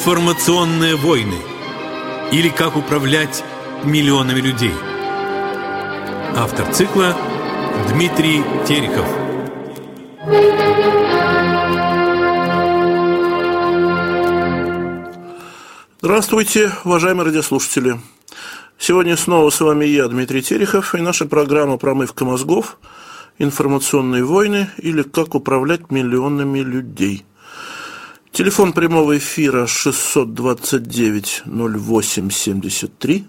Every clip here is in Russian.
Информационные войны или как управлять миллионами людей. Автор цикла Дмитрий Терехов. Здравствуйте, уважаемые радиослушатели. Сегодня снова с вами я, Дмитрий Терехов, и наша программа «Промывка мозгов. Информационные войны» или «Как управлять миллионами людей». Телефон прямого эфира 629-08-73,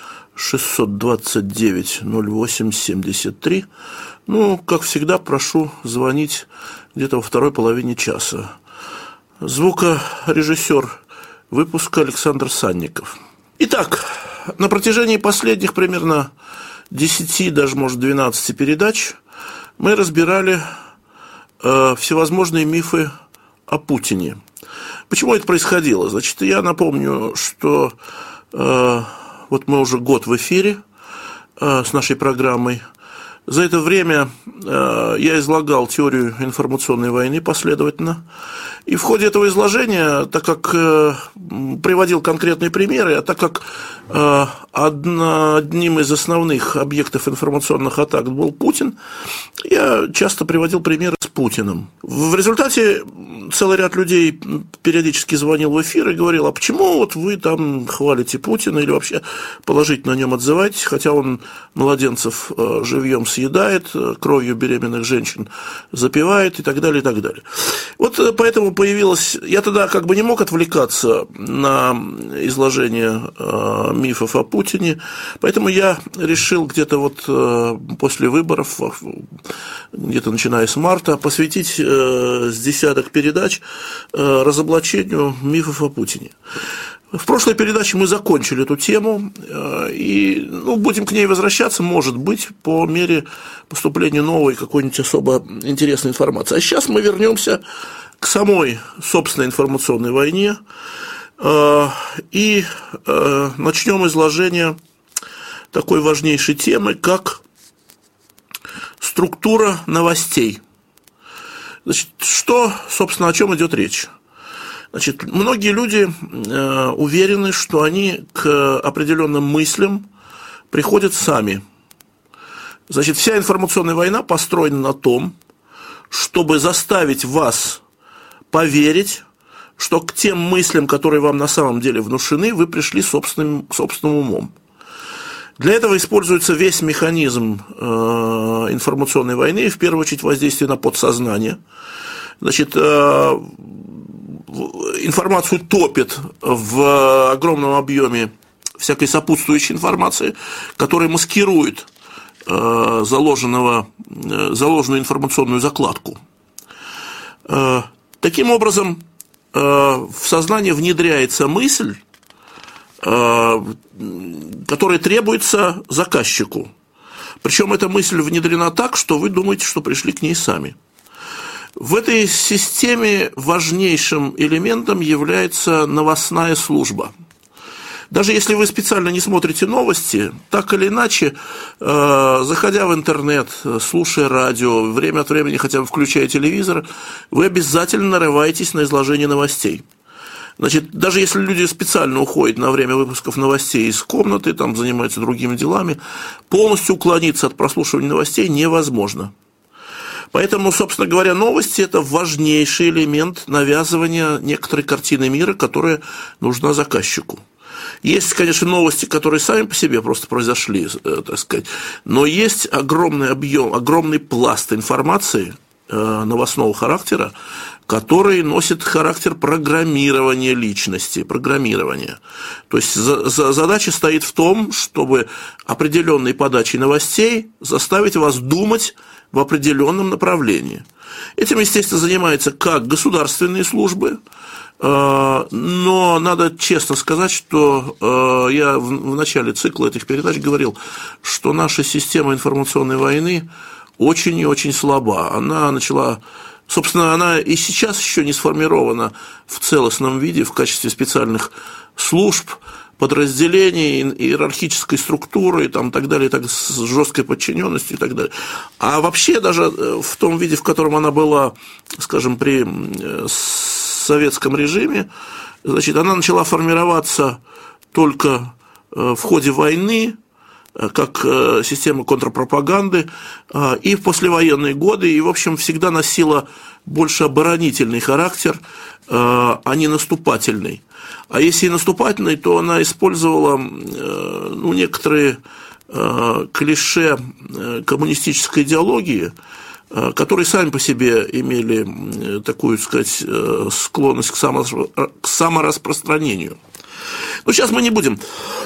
629-08-73. Как всегда, прошу звонить где-то во второй половине часа. Звукорежиссер выпуска Александр Санников. Итак, на протяжении последних примерно 10, даже, может, 12 передач мы разбирали всевозможные мифы о Путине. Почему это происходило? Значит, я напомню, что вот мы уже год в эфире с нашей программой. За это время я излагал теорию информационной войны последовательно. И в ходе этого изложения, так как приводил конкретные примеры, а так как одним из основных объектов информационных атак был Путин, я часто приводил примеры с Путиным. В результате целый ряд людей периодически звонил в эфир и говорил: а почему вот вы там хвалите Путина или вообще положительно о нем отзываетесь, хотя он младенцев живьем съедает, кровью беременных женщин запивает и так далее, и так далее. Вот поэтому появилась... Я тогда как бы не мог отвлекаться на изложение мифов о Путине, поэтому я решил где-то вот после выборов, где-то начиная с марта, посвятить с десяток передач разоблачению мифов о Путине. В прошлой передаче мы закончили эту тему, и будем к ней возвращаться, может быть, по мере поступления новой какой-нибудь особо интересной информации. А сейчас мы вернемся к самой, собственной информационной войне и начнем изложение такой важнейшей темы, как структура новостей. Значит, собственно, о чем идет речь? Значит, многие люди уверены, что они к определенным мыслям приходят сами. Значит, вся информационная война построена на том, чтобы заставить вас поверить, что к тем мыслям, которые вам на самом деле внушены, вы пришли собственным умом. Для этого используется весь механизм информационной войны, в первую очередь воздействие на подсознание. Значит, информацию топит в огромном объеме всякой сопутствующей информации, которая маскирует заложенную информационную закладку. Таким образом, в сознание внедряется мысль, которая требуется заказчику. Причем эта мысль внедрена так, что вы думаете, что пришли к ней сами. В этой системе важнейшим элементом является новостная служба. Даже если вы специально не смотрите новости, так или иначе, заходя в интернет, слушая радио, время от времени хотя бы включая телевизор, вы обязательно нарываетесь на изложение новостей. Значит, даже если люди специально уходят на время выпусков новостей из комнаты, там занимаются другими делами, полностью уклониться от прослушивания новостей невозможно. Поэтому, собственно говоря, новости – это важнейший элемент навязывания некоторой картины мира, которая нужна заказчику. Есть, конечно, новости, которые сами по себе просто произошли, так сказать, но есть огромный объем, огромный пласт информации новостного характера, который носит характер программирования личности, программирования. То есть задача стоит в том, чтобы определенной подачей новостей заставить вас думать в определенном направлении. Этим, естественно, занимаются как государственные службы, но надо честно сказать, что я в начале цикла этих передач говорил, что наша система информационной войны очень и очень слаба. Она начала, собственно, она и сейчас еще не сформирована в целостном виде в качестве специальных служб, подразделений, иерархической структуры и так далее, так, с жесткой подчиненностью и так далее. А вообще даже в том виде, в котором она была, скажем, при советском режиме, Значит, она начала формироваться только в ходе войны, как система контрпропаганды, и в послевоенные годы, и, в общем, всегда носила больше оборонительный характер, а не наступательный. А если и наступательный, то она использовала некоторые клише коммунистической идеологии, которые сами по себе имели такую, так сказать, склонность к самораспространению. Но сейчас мы не будем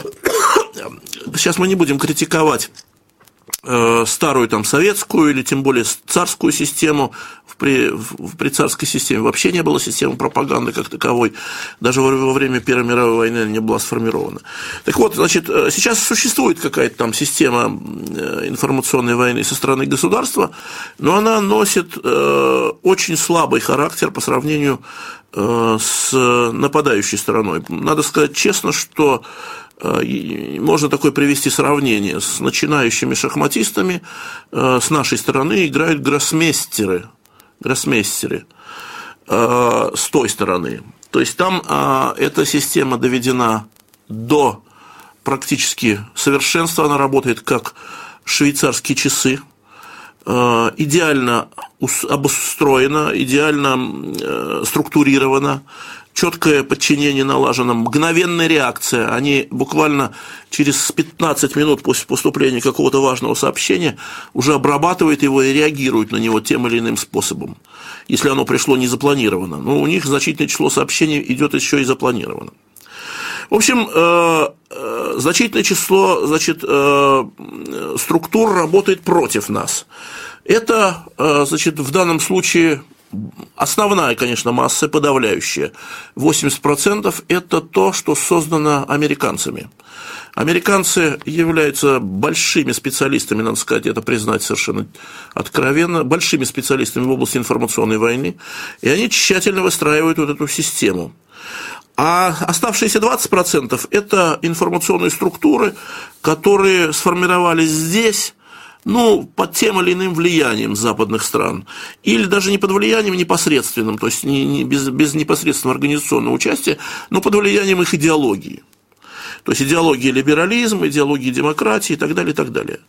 критиковать старую там советскую или тем более царскую систему. При царской системе вообще не было системы пропаганды как таковой, даже во время Первой мировой войны она не была сформирована. Так вот, значит, сейчас существует какая-то там система информационной войны со стороны государства, но она носит очень слабый характер по сравнению с нападающей стороной. Надо сказать честно, что можно такое привести сравнение: с начинающими шахматистами с нашей стороны играют гроссмейстеры с той стороны. То есть там эта система доведена до практически совершенства, она работает как швейцарские часы, идеально обустроена, идеально структурирована, четкое подчинение налажено, мгновенная реакция. Они буквально через 15 минут после поступления какого-то важного сообщения уже обрабатывают его и реагируют на него тем или иным способом, если оно пришло не запланировано. Но у них значительное число сообщений идет еще и запланировано. В общем, значительное число, значит, структур работает против нас. Это, значит, в данном случае основная, конечно, масса, подавляющая. 80% – это то, что создано американцами. Американцы являются большими специалистами, надо сказать, это признать совершенно откровенно, большими специалистами в области информационной войны, и они тщательно выстраивают вот эту систему. А оставшиеся 20% – это информационные структуры, которые сформировались здесь, под тем или иным влиянием западных стран, или даже не под влиянием непосредственным, то есть без непосредственного организационного участия, но под влиянием их идеологии. То есть идеологии либерализма, идеологии демократии и так далее, и так далее.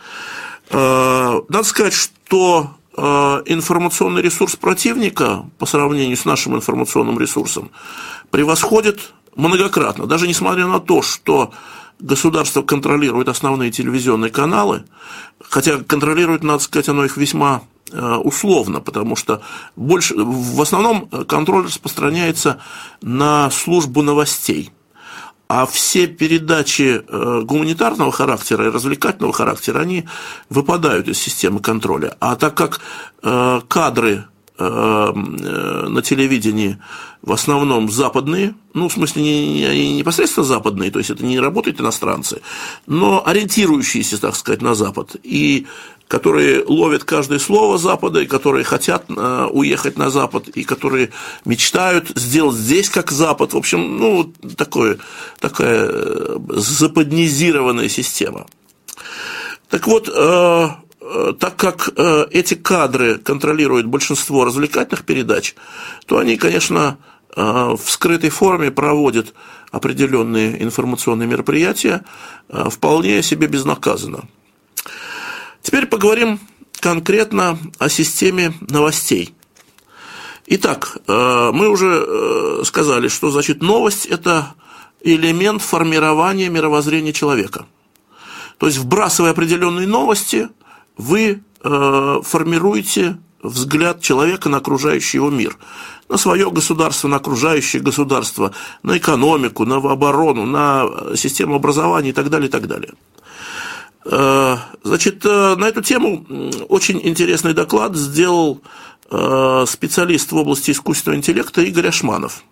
Надо сказать, что информационный ресурс противника по сравнению с нашим информационным ресурсом превосходит многократно, даже несмотря на то, что государство контролирует основные телевизионные каналы, хотя контролирует, надо сказать, оно их весьма условно, потому что в основном контроль распространяется на службу новостей. А все передачи гуманитарного характера и развлекательного характера, они выпадают из системы контроля. А так как кадры на телевидении в основном западные, в смысле не непосредственно западные, то есть это не работают иностранцы, но ориентирующиеся, так сказать, на Запад, и которые ловят каждое слово Запада, и которые хотят уехать на Запад, и которые мечтают сделать здесь как Запад. В общем, такая западнизированная система. Так вот, так как эти кадры контролируют большинство развлекательных передач, то они, конечно, в скрытой форме проводят определенные информационные мероприятия вполне себе безнаказанно. Теперь поговорим конкретно о системе новостей. Итак, мы уже сказали, что, значит, новость – это элемент формирования мировоззрения человека. То есть, вбрасывая определенные новости, вы формируете взгляд человека на окружающий его мир, на свое государство, на окружающее государство, на экономику, на оборону, на систему образования и так далее, и так далее. Значит, на эту тему очень интересный доклад сделал специалист в области искусственного интеллекта Игорь Ашманов.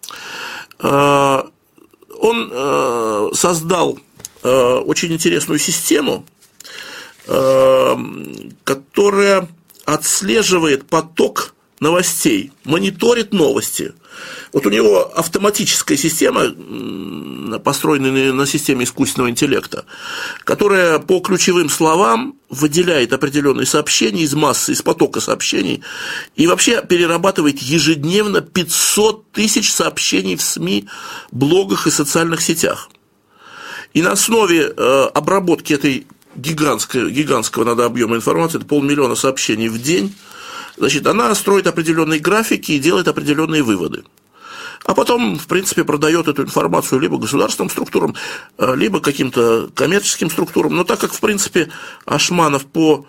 Он создал очень интересную систему, которая отслеживает поток новостей мониторит новости. Вот у него автоматическая система, построенная на системе искусственного интеллекта, которая по ключевым словам выделяет определенные сообщения из массы, из потока сообщений и вообще перерабатывает ежедневно 500 тысяч сообщений в СМИ, блогах и социальных сетях. И на основе обработки этой гигантского надо объема информации, это 500 000 сообщений в день, значит, она строит определенные графики и делает определенные выводы. А потом, в принципе, продает эту информацию либо государственным структурам, либо каким-то коммерческим структурам. Но так как, в принципе, Ашманов по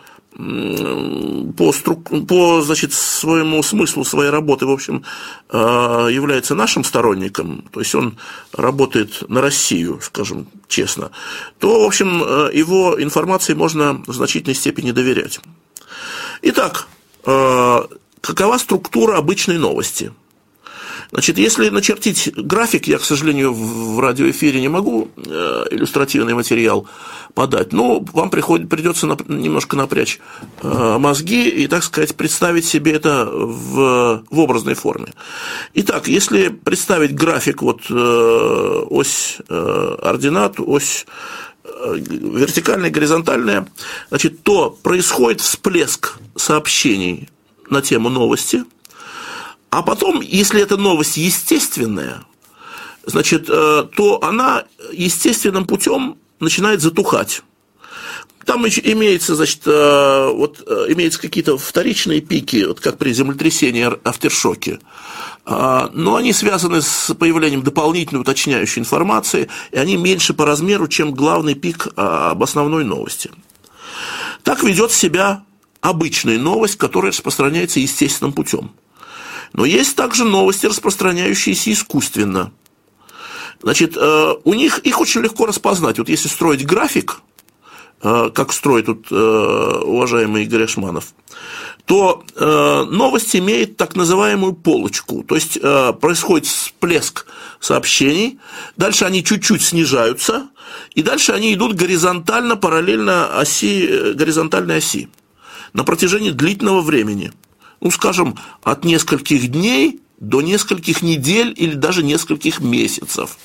значит, своему смыслу своей работы, в общем, является нашим сторонником, то есть он работает на Россию, скажем честно, то, в общем, его информации можно в значительной степени доверять. Итак, какова структура обычной новости? Значит, если начертить график, я, к сожалению, в радиоэфире не могу иллюстративный материал подать, но вам придется немножко напрячь мозги и, так сказать, представить себе это в образной форме. Итак, если представить график, вот ось ординат, ось вертикальная, горизонтальная, значит, то происходит всплеск сообщений на тему новости. А потом, если эта новость естественная, значит, то она естественным путем начинает затухать. Там имеется, значит, имеются какие-то вторичные пики, вот как при землетрясении, афтершоке, но они связаны с появлением дополнительной уточняющей информации, и они меньше по размеру, чем главный пик об основной новости. Так ведет себя обычная новость, которая распространяется естественным путем. Но есть также новости, распространяющиеся искусственно. Значит, их очень легко распознать. Вот если строить график, как строит тут уважаемый Игорь Ашманов, то новость имеет так называемую полочку. То есть происходит всплеск сообщений, дальше они чуть-чуть снижаются, и дальше они идут горизонтально, параллельно горизонтальной оси на протяжении длительного времени. Ну, скажем, от нескольких дней до нескольких недель или даже нескольких месяцев.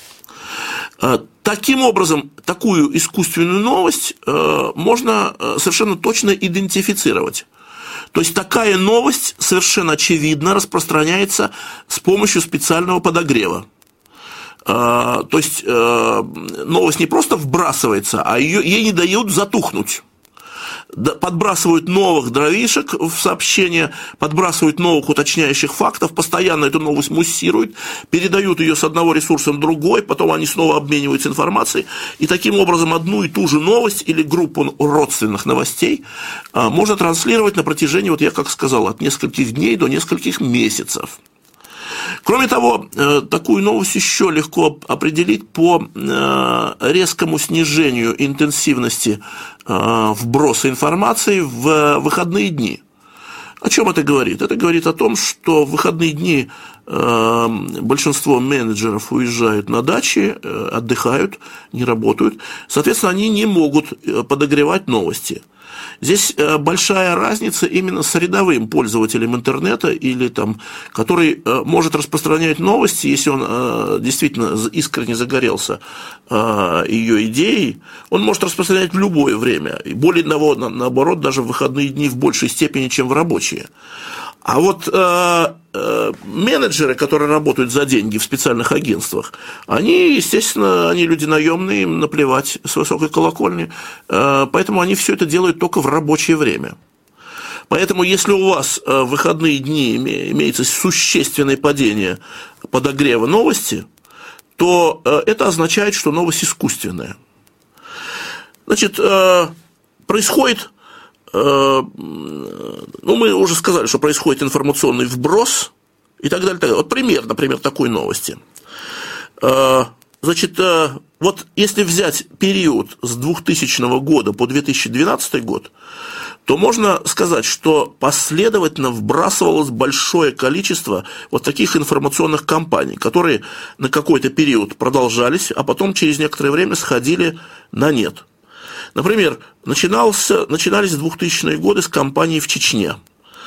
Таким образом, такую искусственную новость можно совершенно точно идентифицировать. То есть такая новость совершенно очевидно распространяется с помощью специального подогрева. То есть новость не просто вбрасывается, а ей не дают затухнуть. Подбрасывают новых дровишек в сообщения, подбрасывают новых уточняющих фактов, постоянно эту новость муссируют, передают ее с одного ресурса на другой, потом они снова обмениваются информацией, и таким образом одну и ту же новость или группу родственных новостей можно транслировать на протяжении, вот я как сказал, от нескольких дней до нескольких месяцев. Кроме того, такую новость еще легко определить по резкому снижению интенсивности вброса информации в выходные дни. О чем это говорит? Это говорит о том, что в выходные дни большинство менеджеров уезжают на дачи, отдыхают, не работают. Соответственно, они не могут подогревать новости. Здесь большая разница именно с рядовым пользователем интернета, или там, который может распространять новости, если он действительно искренне загорелся ее идеей, он может распространять в любое время, и более того, наоборот, даже в выходные дни в большей степени, чем в рабочие. А вот менеджеры, которые работают за деньги в специальных агентствах, они, естественно, они люди наемные, им наплевать с высокой колокольни, поэтому они все это делают только в рабочее время. Поэтому, если у вас в выходные дни имеется существенное падение подогрева новости, то это означает, что новость искусственная. Значит, происходит... Ну, мы уже сказали, что происходит информационный вброс и так далее, так далее. Вот пример, например, такой новости. Значит, вот если взять период с 2000 года по 2012 год, то можно сказать, что последовательно вбрасывалось большое количество вот таких информационных кампаний, которые на какой-то период продолжались, а потом через некоторое время сходили на нет. Например, начинались 2000-е годы с кампании в Чечне.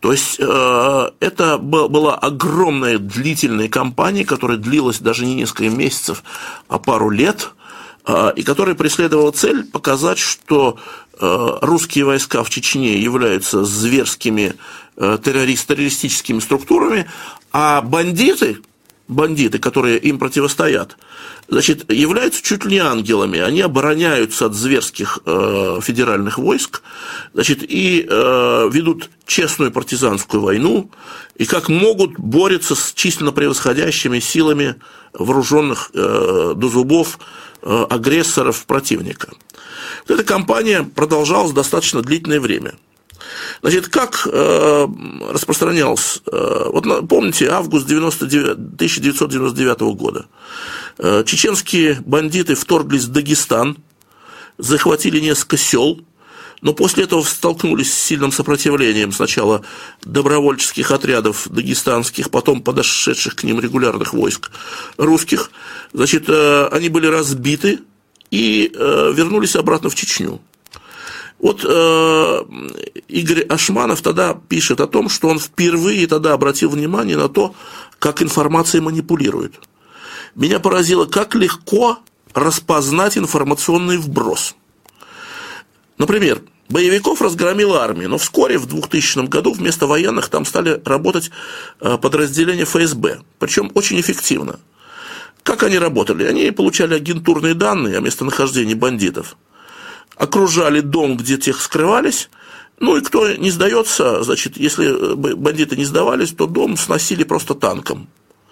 То есть это была огромная длительная кампания, которая длилась даже не несколько месяцев, а пару лет, и которая преследовала цель показать, что русские войска в Чечне являются зверскими террористическими структурами, а бандиты, которые им противостоят, значит, являются чуть ли не ангелами. Они обороняются от зверских федеральных войск, значит, и ведут честную партизанскую войну, и как могут борются с численно превосходящими силами вооруженных до зубов агрессоров противника. Вот эта кампания продолжалась достаточно длительное время. Значит, как распространялся, вот помните, август 1999 года, чеченские бандиты вторглись в Дагестан, захватили несколько сел, но после этого столкнулись с сильным сопротивлением сначала добровольческих отрядов дагестанских, потом подошедших к ним регулярных войск русских. Значит, они были разбиты и вернулись обратно в Чечню. Вот Игорь Ашманов тогда пишет о том, что он впервые тогда обратил внимание на то, как информацией манипулируют. Меня поразило, как легко распознать информационный вброс. Например, боевиков разгромила армия, но вскоре, в 2000 году, вместо военных там стали работать подразделения ФСБ, причем очень эффективно. Как они работали? Они получали агентурные данные о местонахождении бандитов, окружали дом, где тех скрывались, ну и кто не сдается, значит, если бандиты не сдавались, то дом сносили просто танком.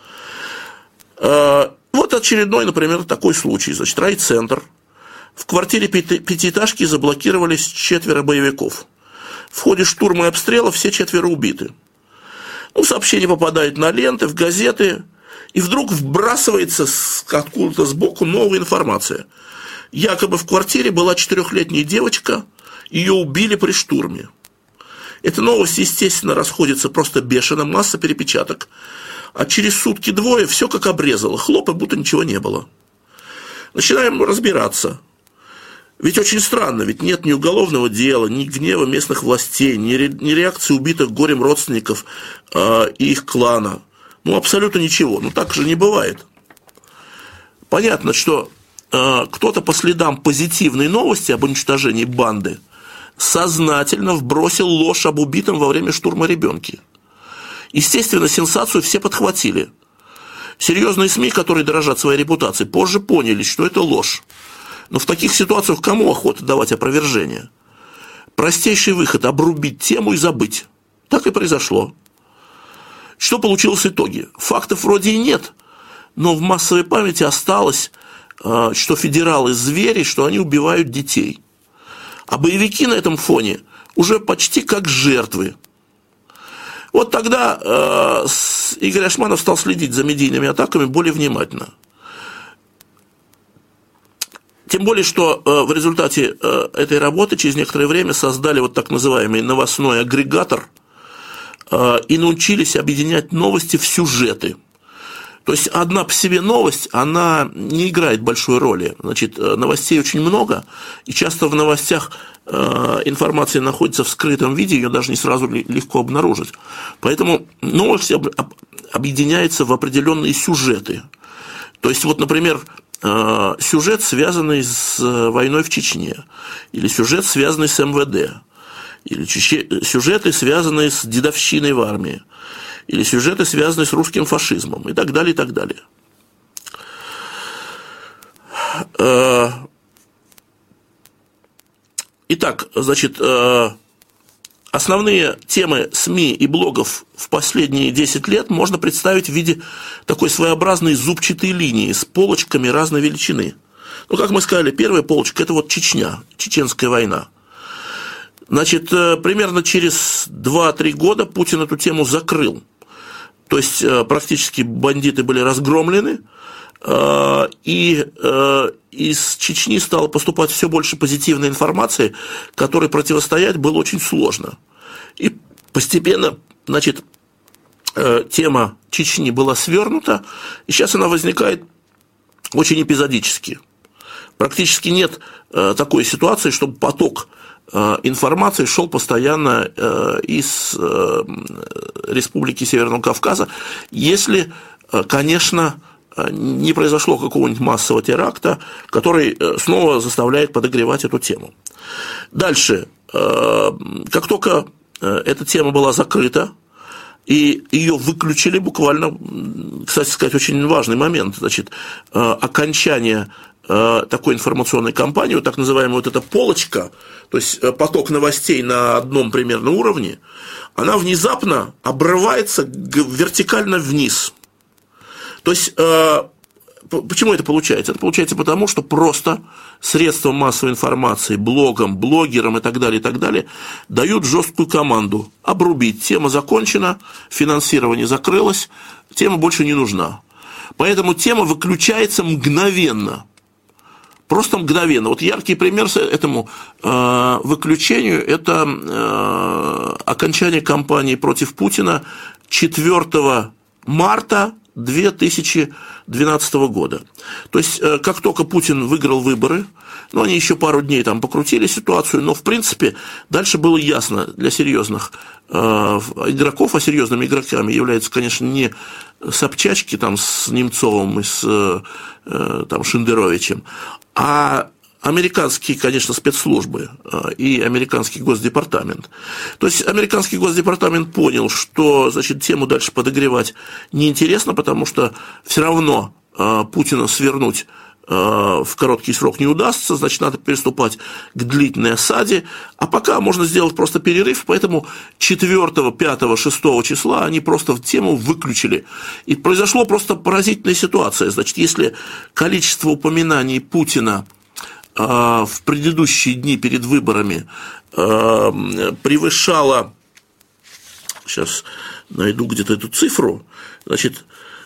Вот очередной, например, такой случай. Значит, райцентр. В квартире пятиэтажки заблокировались 4 боевиков. В ходе штурма и обстрела все 4 убиты. Ну, сообщение попадает на ленты, в газеты, и вдруг вбрасывается откуда-то сбоку новая информация. Якобы в квартире была 4-летняя девочка, ее убили при штурме. Эта новость, естественно, расходится просто бешено, масса перепечаток. А через сутки-двое все как обрезало, хлоп, и будто ничего не было. Начинаем разбираться. Ведь очень странно, ведь нет ни уголовного дела, ни гнева местных властей, ни реакции убитых горем родственников и их клана. Ну, абсолютно ничего. Ну, так же не бывает. Понятно, что кто-то по следам позитивной новости об уничтожении банды сознательно вбросил ложь об убитом во время штурма ребенке. Естественно, сенсацию все подхватили. Серьезные СМИ, которые дорожат своей репутацией, позже поняли, что это ложь. Но в таких ситуациях кому охота давать опровержение? Простейший выход – обрубить тему и забыть. Так и произошло. Что получилось в итоге? Фактов вроде и нет, но в массовой памяти осталось, что федералы звери, что они убивают детей. А боевики на этом фоне уже почти как жертвы. Вот тогда Игорь Ашманов стал следить за медийными атаками более внимательно. Тем более, что в результате этой работы через некоторое время создали вот так называемый новостной агрегатор и научились объединять новости в сюжеты. То есть одна по себе новость, она не играет большой роли. Значит, новостей очень много, и часто в новостях информация находится в скрытом виде, ее даже не сразу легко обнаружить. Поэтому новость объединяется в определенные сюжеты. То есть, вот, например, сюжет, связанный с войной в Чечне, или сюжет, связанный с МВД, или сюжеты, связанные с дедовщиной в армии, или сюжеты, связанные с русским фашизмом, и так далее, и так далее. Итак, значит, основные темы СМИ и блогов в последние 10 лет можно представить в виде такой своеобразной зубчатой линии с полочками разной величины. Ну, как мы сказали, первая полочка – это вот Чечня, Чеченская война. Значит, примерно через 2-3 года Путин эту тему закрыл. То есть, практически бандиты были разгромлены, и из Чечни стало поступать все больше позитивной информации, которой противостоять было очень сложно. И постепенно, значит, тема Чечни была свернута, и сейчас она возникает очень эпизодически. Практически нет такой ситуации, чтобы поток информации шел постоянно из Республики Северного Кавказа, если, конечно, не произошло какого-нибудь массового теракта, который снова заставляет подогревать эту тему. Дальше, как только эта тема была закрыта, и ее выключили буквально, кстати сказать, очень важный момент, значит, окончание такой информационной кампании, вот так называемая вот эта полочка, то есть поток новостей на одном примерно уровне, она внезапно обрывается вертикально вниз. То есть, почему это получается? Это получается потому, что просто средствам массовой информации, блогам, блогерам и так далее, дают жесткую команду обрубить. Тема закончена, финансирование закрылось, тема больше не нужна. Поэтому тема выключается мгновенно. Просто мгновенно. Вот яркий пример этому выключению – это окончание кампании против Путина 4 марта 2012 года. То есть, как только Путин выиграл выборы, ну, они еще пару дней там покрутили ситуацию, но, в принципе, дальше было ясно для серьезных игроков, а серьезными игроками являются, конечно, не Собчачки там с Немцовым и с там, Шендеровичем, а американские, конечно, спецслужбы и американский госдепартамент. То есть американский госдепартамент понял, что, значит, тему дальше подогревать неинтересно, потому что все равно Путина свернуть в короткий срок не удастся, значит, надо приступать к длительной осаде, а пока можно сделать просто перерыв, поэтому 4, 5, 6 числа они просто тему выключили. И произошла просто поразительная ситуация. Значит, если количество упоминаний Путина в предыдущие дни перед выборами превышало, сейчас найду где-то эту цифру, значит,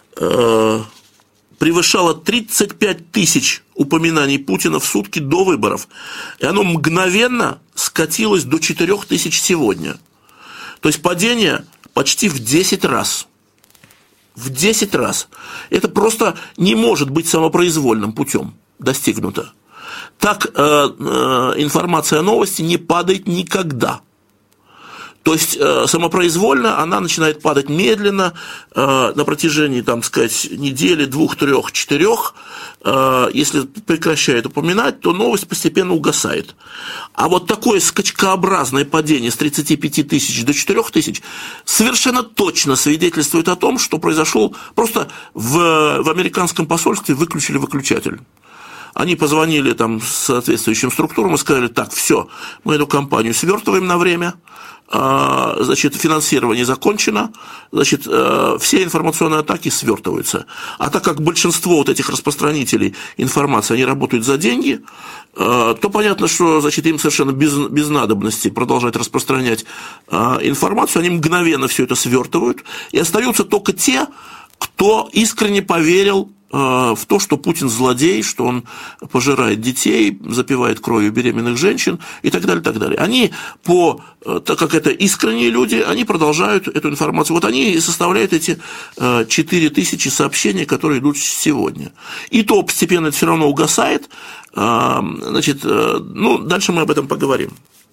превышало 35 тысяч упоминаний Путина в сутки до выборов, и оно мгновенно скатилось до 4 тысяч сегодня. То есть падение почти в 10 раз. В 10 раз. Это просто не может быть самопроизвольным путем достигнуто. Так информация о новости не падает никогда. То есть самопроизвольно она начинает падать медленно на протяжении, там, сказать, недели, 2, 3, 4. Если прекращает упоминать, то новость постепенно угасает. А вот такое скачкообразное падение с 35 тысяч до 4 тысяч совершенно точно свидетельствует о том, что произошел просто в американском посольстве выключили выключатель. Они позвонили там соответствующим структурам и сказали: так, все, мы эту кампанию свертываем на время, значит, финансирование закончено, значит, все информационные атаки свертываются. А так как большинство вот этих распространителей информации, они работают за деньги, то понятно, что, значит, им совершенно без надобности продолжать распространять информацию, они мгновенно все это свертывают, и остаются только те, кто искренне поверил в то, что Путин злодей, что он пожирает детей, запивает кровью беременных женщин и так далее, так далее. Они, так как это искренние люди, они продолжают эту информацию. Вот они и составляют эти 4000 сообщений, которые идут сегодня. И то постепенно это все равно угасает. Значит, ну, дальше мы об этом поговорим.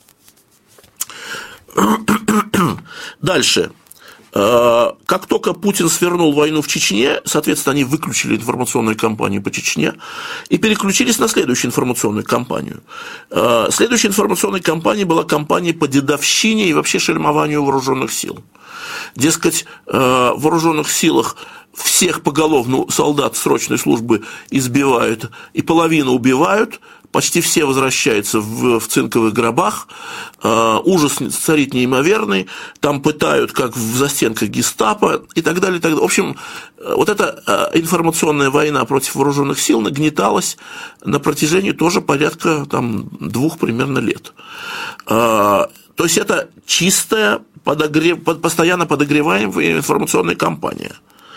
Дальше. Как только Путин свернул войну в Чечне, соответственно, они выключили информационную кампанию по Чечне и переключились на следующую информационную кампанию. Следующая информационная кампания была кампания по дедовщине и вообще шельмованию вооруженных сил. Дескать, в вооруженных силах всех поголовно солдат срочной службы избивают и половину убивают, почти все возвращаются в цинковых гробах, ужас царит неимоверный, там пытают, как в застенках гестапо и так далее, и так далее. В общем, вот эта информационная война против вооруженных сил нагнеталась на протяжении тоже порядка там, 2 примерно лет. То есть это чистая, постоянно подогреваемая информационная кампания.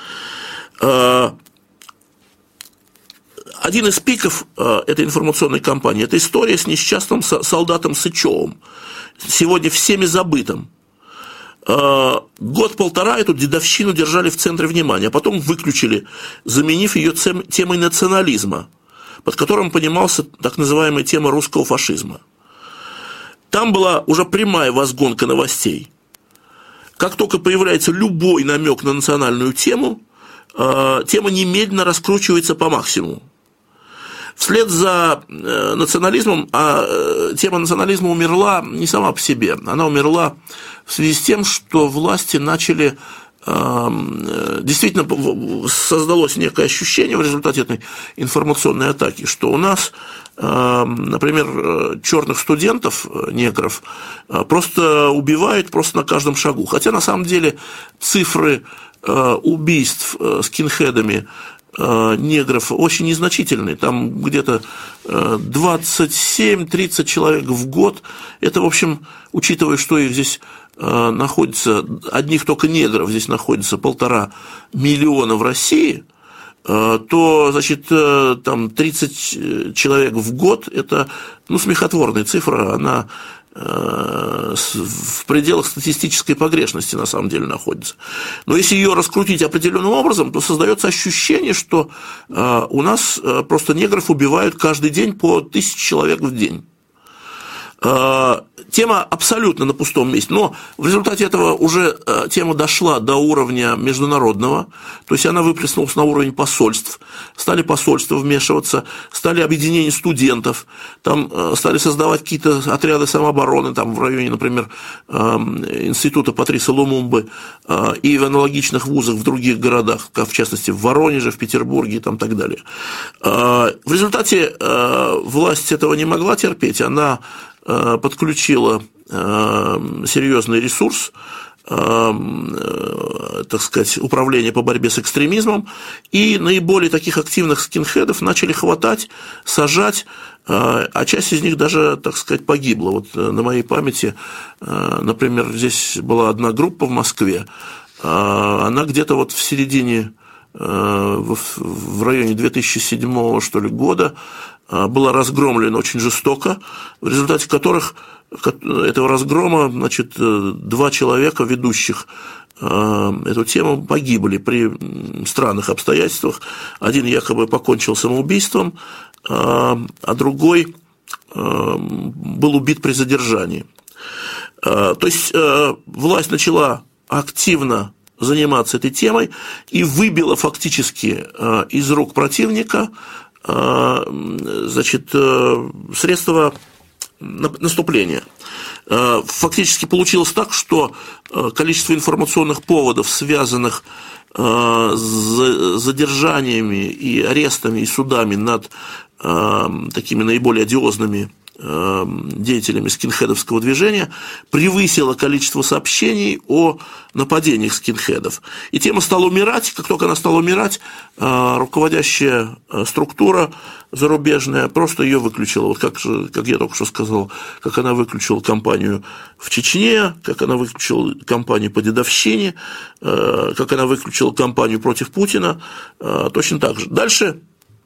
Один из пиков этой информационной кампании – это история с несчастным солдатом Сычевым, сегодня всеми забытым. 1-1.5 эту дедовщину держали в центре внимания, а потом выключили, заменив ее темой национализма, под которым понимался так называемая тема русского фашизма. там была уже прямая возгонка новостей. Как только появляется любой намек на национальную тему, тема немедленно раскручивается по максимуму. Вслед за национализмом, тема национализма умерла не сама по себе, она умерла в связи с тем, что власти начали, действительно создалось некое ощущение в результате этой информационной атаки, что у нас, например, черных студентов, негров, просто убивают просто на каждом шагу. Хотя на самом деле цифры убийств скинхедами негров очень незначительные, там где-то 27-30 человек в год, это, в общем, учитывая, что их здесь находится, одних только негров здесь находится 1,5 миллиона в России, то, значит, там 30 человек в год, это, смехотворная цифра, она в пределах статистической погрешности на самом деле находится. Но если ее раскрутить определенным образом, то создается ощущение, что у нас просто негров убивают каждый день по 1000 человек в день. Тема абсолютно на пустом месте, но в результате этого уже тема дошла до уровня международного, то есть она выплеснулась на уровень посольств, стали посольства вмешиваться, стали объединения студентов, там стали создавать какие-то отряды самообороны, там в районе, например, института Патриса Лумумбы и в аналогичных вузах в других городах, как в частности в Воронеже, в Петербурге и там так далее. В результате власть этого не могла терпеть, она подключила серьезный ресурс, так сказать, управление по борьбе с экстремизмом, и наиболее таких активных скинхедов начали хватать, сажать, а часть из них даже, так сказать, погибла. Вот на моей памяти, например, здесь была одна группа в Москве, она где-то вот в середине, в районе 2007 что ли, года была разгромлена очень жестоко, в результате этого разгрома, значит, 2 человека, ведущих эту тему, погибли при странных обстоятельствах. Один якобы покончил самоубийством, а другой был убит при задержании. То есть власть начала активно заниматься этой темой и выбила фактически из рук противника, значит, средства наступления. Фактически получилось так, что количество информационных поводов, связанных с задержаниями и арестами и судами над такими наиболее одиозными деятелями скинхедовского движения, превысило количество сообщений о нападениях скинхедов. И тема стала умирать. Как только она стала умирать, руководящая структура зарубежная просто ее выключила. Вот как я только что сказал, как она выключила кампанию в Чечне, как она выключила кампанию по дедовщине, как она выключила кампанию против Путина, точно так же. Дальше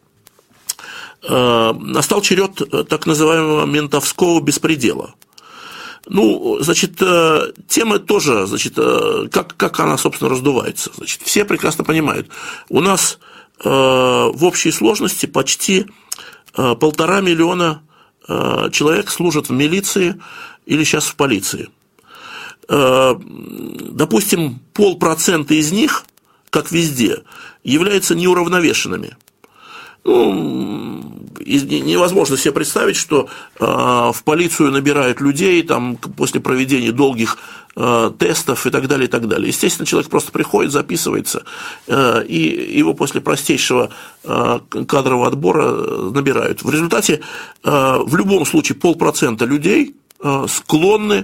настал черед так называемого ментовского беспредела. Значит, тема тоже, значит, как она, собственно, раздувается. Значит, все прекрасно понимают, у нас в общей сложности почти 1,5 миллиона человек служат в милиции или сейчас в полиции. Допустим, 0,5% из них, как везде, являются неуравновешенными. Невозможно себе представить, что в полицию набирают людей там, после проведения долгих тестов и так далее, и так далее. Естественно, человек просто приходит, записывается, и его после простейшего кадрового отбора набирают. В результате, в любом случае, 0,5% людей склонны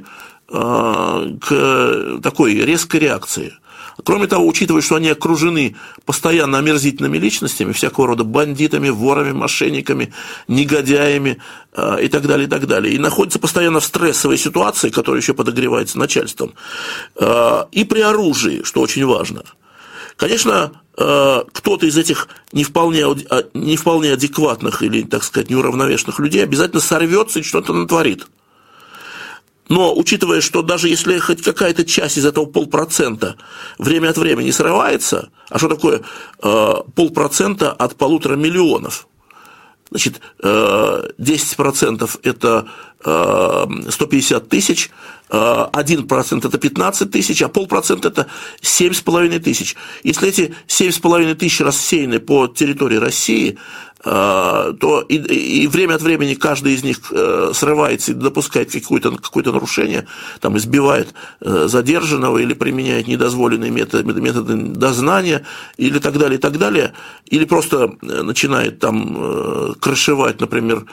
к такой резкой реакции. Кроме того, учитывая, что они окружены постоянно омерзительными личностями, всякого рода бандитами, ворами, мошенниками, негодяями и так далее, и находятся постоянно в стрессовой ситуации, которая еще подогревается начальством, и при оружии, что очень важно. Конечно, кто-то из этих не вполне адекватных или, так сказать, неуравновешенных людей обязательно сорвется и что-то натворит. Но, учитывая, что даже если хоть какая-то часть из этого 0,5% время от времени срывается, а что такое 0,5% от 1,5 миллиона? Значит, 10% – это 150 тысяч, 1% – это 15 тысяч, а 0,5% – это 7,5 тысяч. Если эти 7,5 тысяч рассеяны по территории России, то и время от времени каждый из них срывается и допускает какое-то нарушение, там, избивает задержанного или применяет недозволенные методы дознания или так далее, или просто начинает там крышевать, например,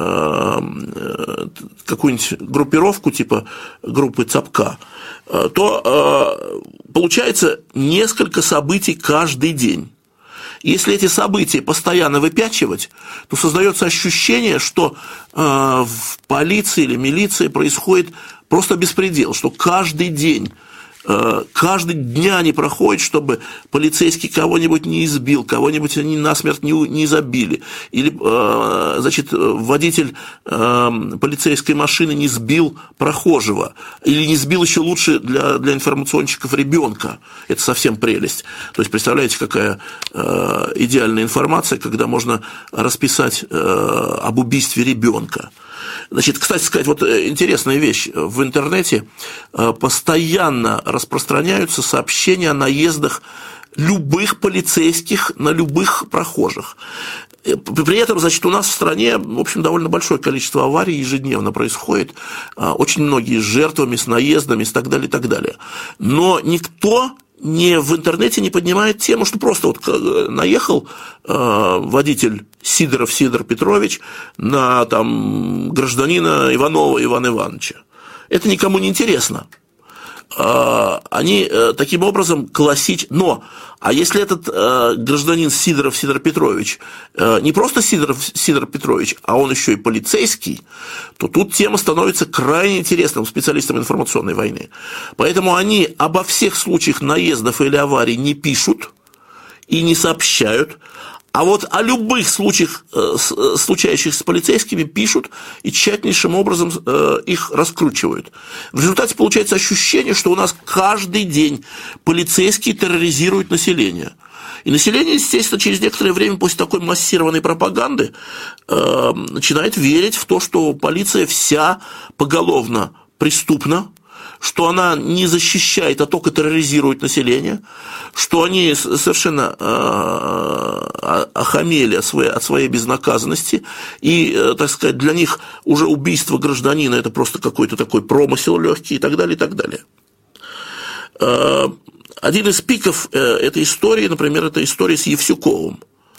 какую-нибудь группировку типа группы Цапка, то получается несколько событий каждый день. Если эти события постоянно выпячивать, то создается ощущение, что в полиции или милиции происходит просто беспредел, что каждый день, каждый дня не проходит, чтобы полицейский кого-нибудь не избил, кого-нибудь они насмерть не забили, или, значит, водитель полицейской машины не сбил прохожего, или не сбил еще лучше для информационщиков ребенка. Это совсем прелесть. То есть, представляете, какая идеальная информация, когда можно расписать об убийстве ребенка. Значит, кстати сказать, вот интересная вещь. В интернете постоянно распространяются сообщения о наездах любых полицейских на любых прохожих. При этом, значит, у нас в стране, в общем, довольно большое количество аварий ежедневно происходит, очень многие с жертвами, с наездами и так далее, и так далее. Но никто в интернете не поднимает тему, что просто вот наехал водитель Сидоров Сидор Петрович на там, гражданина Иванова Ивана Ивановича. Это никому не интересно. Они таким образом а если этот гражданин Сидоров Сидор Петрович не просто Сидоров Сидор Петрович, а он еще и полицейский, то тут тема становится крайне интересным специалистам информационной войны. Поэтому они обо всех случаях наездов или аварий не пишут и не сообщают, а вот о любых случаях, случающихся с полицейскими, пишут и тщательнейшим образом их раскручивают. В результате получается ощущение, что у нас каждый день полицейские терроризируют население. И население, естественно, через некоторое время после такой массированной пропаганды начинает верить в то, что полиция вся поголовно преступна, что она не защищает, а только терроризирует население, что они совершенно охамели от своей безнаказанности, и, так сказать, для них уже убийство гражданина – это просто какой-то такой промысел легкий и так далее, и так далее. Один из пиков этой истории, например, это история с Евсюковым.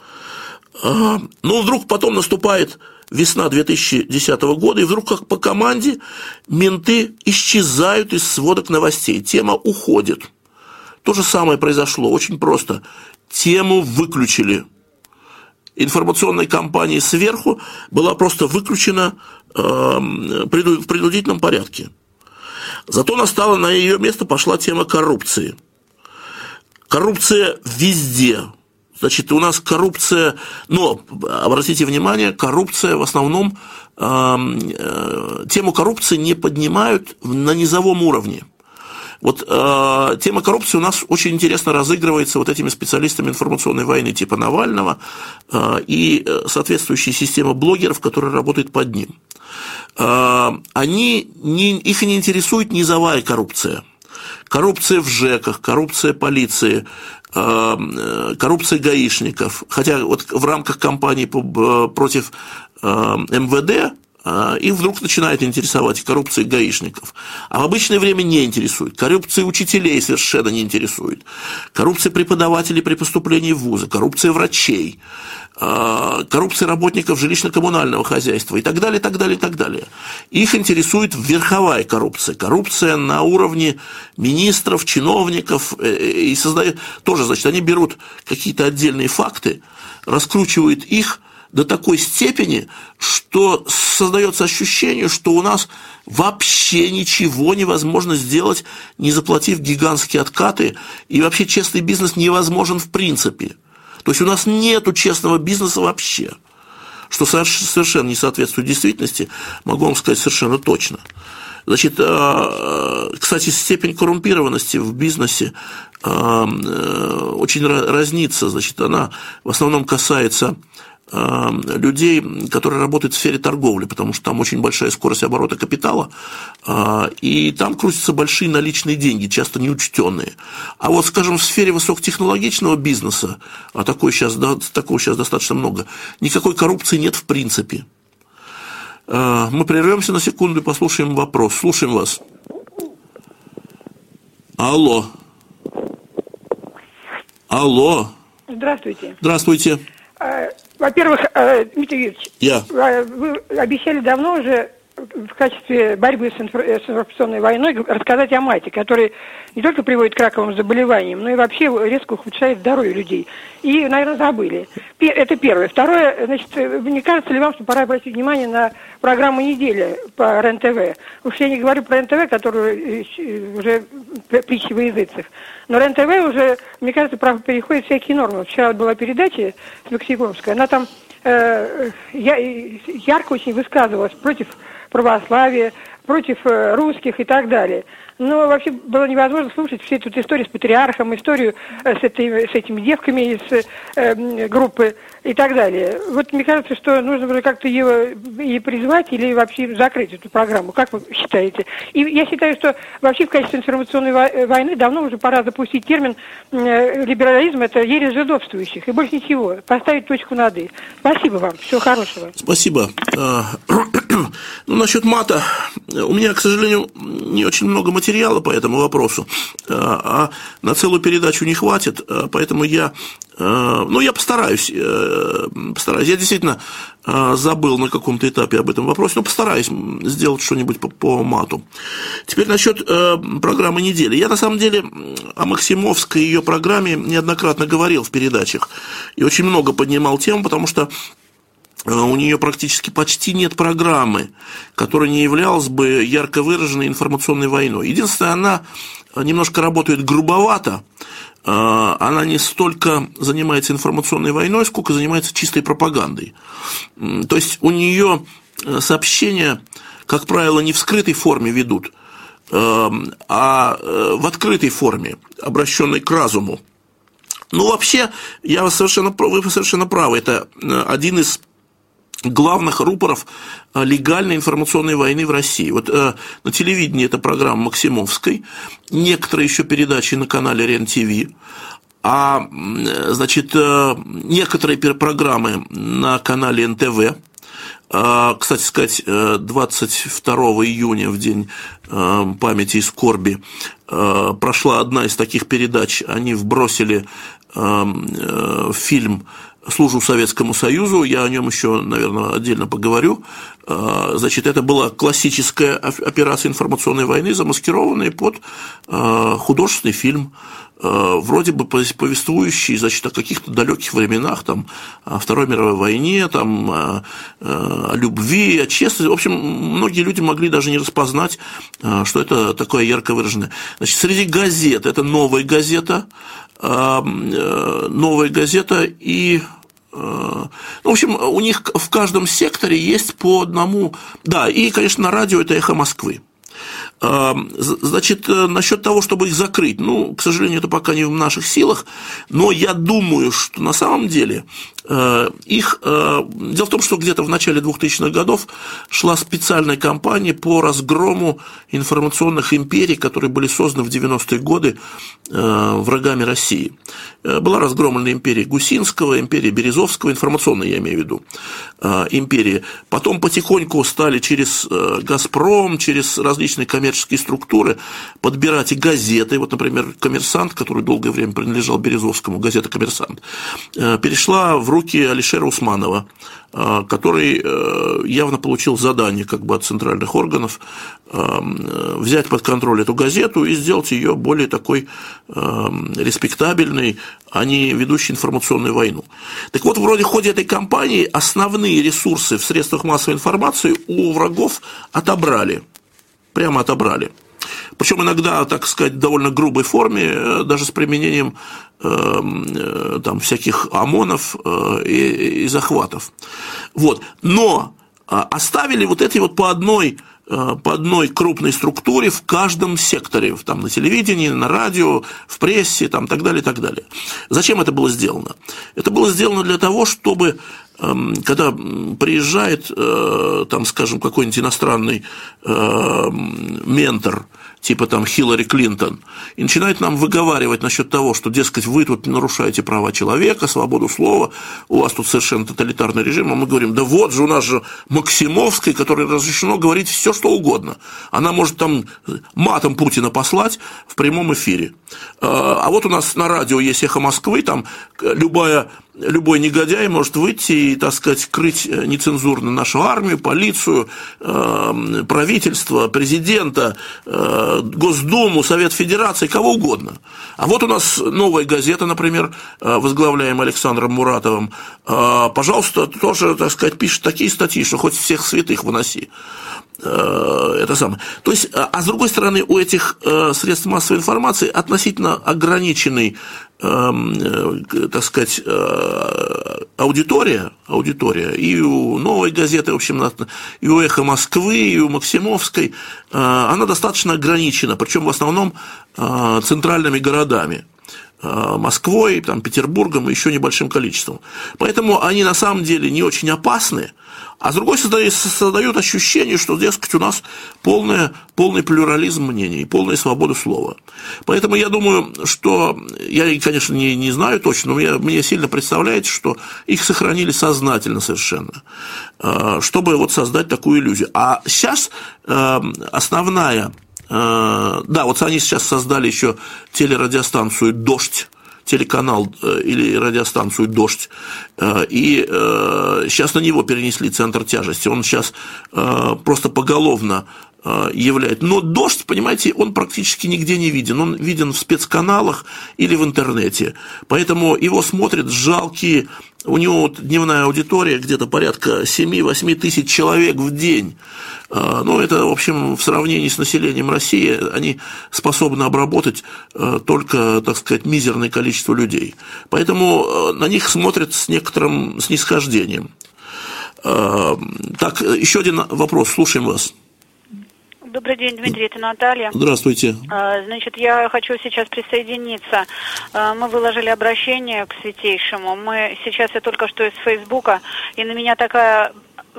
Но вдруг потом наступает весна 2010 года, и вдруг, как по команде, менты исчезают из сводок новостей, тема уходит. То же самое произошло, очень просто. Тему выключили. Информационная кампания сверху была просто выключена в принудительном порядке. Зато на ее место пошла тема коррупции. Коррупция везде. Значит, у нас коррупция, но, обратите внимание, коррупция в основном, тему коррупции не поднимают на низовом уровне. Вот тема коррупции у нас очень интересно разыгрывается вот этими специалистами информационной войны типа Навального и соответствующей системы блогеров, которые работают под ним. Их не интересует низовая коррупция. Коррупция в ЖЭКах, коррупция полиции, коррупция гаишников. Хотя вот в рамках кампании против МВД их вдруг начинает интересовать коррупция коррупция гаишников. А в обычное время не интересует. Коррупция учителей совершенно не интересует. Коррупция преподавателей при поступлении в вузы, коррупция врачей, коррупция работников жилищно-коммунального хозяйства и так далее, и так далее, и так далее. Их интересует верховая коррупция. Коррупция на уровне министров, чиновников. И создают тоже, значит, они берут какие-то отдельные факты, раскручивают их до такой степени, что создается ощущение, что у нас вообще ничего невозможно сделать, не заплатив гигантские откаты, и вообще честный бизнес невозможен в принципе. То есть у нас нету честного бизнеса вообще, что совершенно не соответствует действительности, могу вам сказать совершенно точно. Значит, кстати, степень коррумпированности в бизнесе очень разнится. Значит, она в основном касается людей, которые работают в сфере торговли, потому что там очень большая скорость оборота капитала, и там крутятся большие наличные деньги, часто неучтенные. А вот, скажем, в сфере высокотехнологичного бизнеса, а такого сейчас достаточно много, никакой коррупции нет в принципе. Мы прервемся на секунду и послушаем вопрос. Слушаем вас. Алло. Алло. Здравствуйте. Здравствуйте. Во-первых, Дмитрий Юрьевич, вы обещали давно уже в качестве борьбы с информационной войной рассказать о мате, который не только приводит к раковым заболеваниям, но и вообще резко ухудшает здоровье людей. И, наверное, забыли. Это первое. Второе, значит, не кажется ли вам, что пора обратить внимание на программу «Неделя» по РЕН-ТВ? Уж я не говорю про РЕН-ТВ, которую уже притча во языцах. Но РЕН-ТВ уже, мне кажется, переходит всякие нормы. Вчера была передача с Мексикомской, она там ярко очень высказывалась против православия, против русских и так далее. Но вообще было невозможно слушать всю эту историю с патриархом, историю с этими девками из группы и так далее. Вот мне кажется, что нужно было как-то ее и призвать или вообще закрыть эту программу. Как вы считаете? И я считаю, что вообще в качестве информационной войны давно уже пора запустить термин либерализм, это ересь жидовствующих, и больше ничего. Поставить точку над «и». Спасибо вам. Всего хорошего. Спасибо. Ну, насчет мата. У меня, к сожалению, не очень много материала по этому вопросу, а на целую передачу не хватит, поэтому я постараюсь. Я действительно забыл на каком-то этапе об этом вопросе, но постараюсь сделать что-нибудь по мату. Теперь насчет программы недели. Я, на самом деле, о Максимовской и ее программе неоднократно говорил в передачах и очень много поднимал тему, потому что у нее практически почти нет программы, которая не являлась бы ярко выраженной информационной войной. Единственное, она немножко работает грубовато, она не столько занимается информационной войной, сколько занимается чистой пропагандой. То есть у нее сообщения, как правило, не в скрытой форме ведут, а в открытой форме, обращенной к разуму. Ну, вообще, вы совершенно правы, это один из главных рупоров легальной информационной войны в России. Вот на телевидении это программа Максимовской, некоторые еще передачи на канале РЕН-ТВ, а, значит, некоторые программы на канале НТВ. Кстати сказать, 22 июня, в день памяти и скорби, прошла одна из таких передач, они вбросили фильм «Служу Советскому Союзу», я о нем еще, наверное, отдельно поговорю. Значит, это была классическая операция информационной войны, замаскированная под художественный фильм, вроде бы повествующий, значит, о каких-то далеких временах, там, о Второй мировой войне, там, о любви, о честности. В общем, многие люди могли даже не распознать, что это такое ярко выраженное. Значит, среди газет, это «Новая газета», и, в общем, у них в каждом секторе есть по одному, да, и, конечно, на радио это «Эхо Москвы». Значит, насчет того, чтобы их закрыть, к сожалению, это пока не в наших силах, но я думаю, что на самом деле их... Дело в том, что где-то в начале 2000-х годов шла специальная кампания по разгрому информационных империй, которые были созданы в 90-е годы врагами России. Была разгромлена империя Гусинского, империя Березовского, информационная, я имею в виду, империи. Потом потихоньку стали через «Газпром», через различные коммерческие структуры подбирать и газеты. Вот, например, «Коммерсант», который долгое время принадлежал Березовскому, газета «Коммерсант», перешла в руки Алишера Усманова, который явно получил задание как бы от центральных органов взять под контроль эту газету и сделать ее более такой респектабельной, а не ведущей информационную войну. Так вот, вроде в ходе этой кампании основные ресурсы в средствах массовой информации у врагов отобрали, прямо отобрали. Причем иногда, так сказать, в довольно грубой форме, даже с применением там, всяких ОМОНов и захватов. Вот. Но оставили вот эти вот по одной крупной структуре в каждом секторе, там, на телевидении, на радио, в прессе, там, так далее, так далее. Зачем это было сделано? Это было сделано для того, чтобы когда приезжает, там, скажем, какой-нибудь иностранный ментор, типа там Хиллари Клинтон, и начинает нам выговаривать насчет того, что, дескать, вы тут нарушаете права человека, свободу слова, у вас тут совершенно тоталитарный режим, а мы говорим, да вот же у нас же Максимовская, которой разрешено говорить все, что угодно. Она может там матом Путина послать в прямом эфире. А вот у нас на радио есть «Эхо Москвы», там любой негодяй может выйти и, так сказать, крыть нецензурно нашу армию, полицию, правительство, президента, Госдуму, Совет Федерации, кого угодно. А вот у нас «Новая газета», например, возглавляемая Александром Муратовым, пожалуйста, тоже, так сказать, пишет такие статьи, что хоть всех святых выноси. Это самое. То есть, а с другой стороны, у этих средств массовой информации относительно ограниченный, так сказать, аудитория, и у «Новой газеты», в общем, и у «Эхо Москвы», и у Максимовской, она достаточно ограничена, причем в основном центральными городами. Москвой, там, Петербургом и еще небольшим количеством. Поэтому они на самом деле не очень опасны, а с другой стороны создают ощущение, что, дескать, у нас полный плюрализм мнений, полная свобода слова. Поэтому я думаю, что, я, конечно, не знаю точно, но мне сильно представляется, что их сохранили сознательно совершенно, чтобы вот создать такую иллюзию. А сейчас основная... Да, вот они сейчас создали еще телерадиостанцию «Дождь», телеканал или радиостанцию «Дождь», и сейчас на него перенесли центр тяжести, он сейчас просто поголовно являет. Но «Дождь», понимаете, он практически нигде не виден, он виден в спецканалах или в интернете, поэтому его смотрят жалкие, у него дневная аудитория где-то порядка 7-8 тысяч человек в день. Ну, это, в общем, в сравнении с населением России, они способны обработать только, так сказать, мизерное количество людей. Поэтому на них смотрят с некоторым снисхождением. Так, еще один вопрос, слушаем вас. Добрый день, Дмитрий, это Наталья. Здравствуйте. Значит, я хочу сейчас присоединиться. Мы выложили обращение к Святейшему. Сейчас я только что из Фейсбука, и на меня такая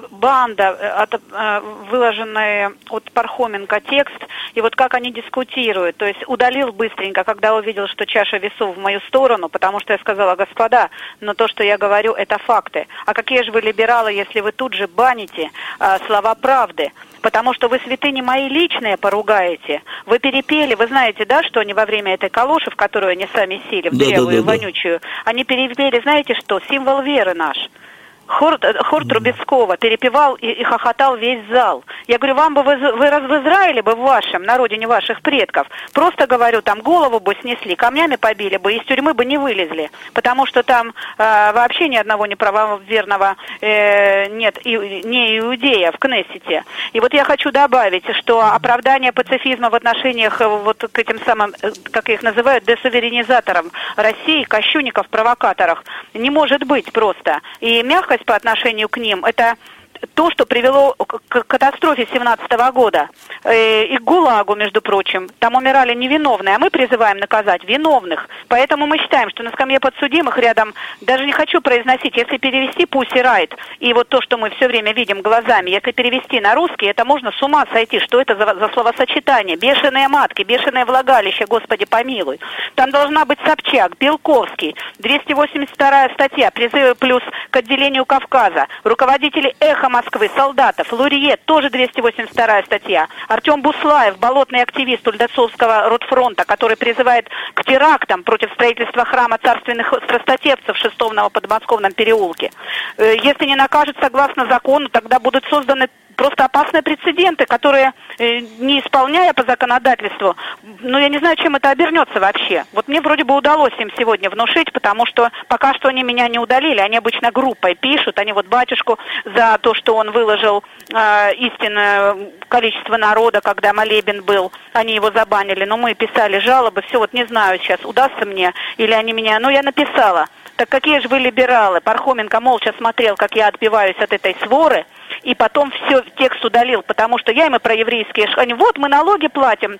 банда, выложенный от Пархоменко текст, и вот как они дискутируют. То есть удалил быстренько, когда увидел, что чаша весов в мою сторону, потому что я сказала: господа, но то, что я говорю, это факты. А какие же вы либералы, если вы тут же баните слова правды? Потому что вы святыни мои личные поругаете. Вы перепели, вы знаете, да, что они во время этой калоши, в которую они сами сели, в дырявую и вонючую, они перепели, знаете что, символ веры наш. Хор Трубецкого перепевал и хохотал весь зал. Я говорю, вам бы вы в Израиле бы в вашем, на родине ваших предков, просто говорю, там голову бы снесли, камнями побили бы, из тюрьмы бы не вылезли, потому что там вообще ни одного неправоверного нет, не иудея в Кнессете. И вот я хочу добавить, что оправдание пацифизма в отношениях вот к этим самым, как их называют, десуверенизаторам России, кощунников, провокаторах, не может быть просто. И мягкость по отношению к ним – это то, что привело к катастрофе 17-го года и к ГУЛАГу, между прочим. Там умирали невиновные, а мы призываем наказать виновных. Поэтому мы считаем, что на скамье подсудимых рядом, даже не хочу произносить, если перевести «Pussy Riot», и вот то, что мы все время видим глазами, если перевести на русский, это можно с ума сойти, что это за словосочетание. Бешеные матки, бешеное влагалище, Господи помилуй. Там должна быть Собчак, Белковский, 282 статья, призывы плюс к отделению Кавказа, руководители «Эхо Москвы», Солдатов, Лурье, тоже 282 статья. Артем Буслаев, болотный активист Ульдацовского Ротфронта, который призывает к терактам против строительства храма царственных страстотерпцев в 6-м Новоподмосковном переулке. Если не накажут согласно закону, тогда будут созданы просто опасные прецеденты, которые, не исполняя по законодательству, ну, я не знаю, чем это обернется вообще. Вот мне вроде бы удалось им сегодня внушить, потому что пока что они меня не удалили, они обычно группой пишут, они вот батюшку за то, что он выложил истинное количество народа, когда молебен был, они его забанили, но мы писали жалобы, все, вот не знаю сейчас, удастся мне, или они меня, ну, я написала. Так какие же вы либералы? Пархоменко молча смотрел, как я отбиваюсь от этой своры, и потом все текст удалил, потому что я им и про еврейские... Они, вот мы налоги платим,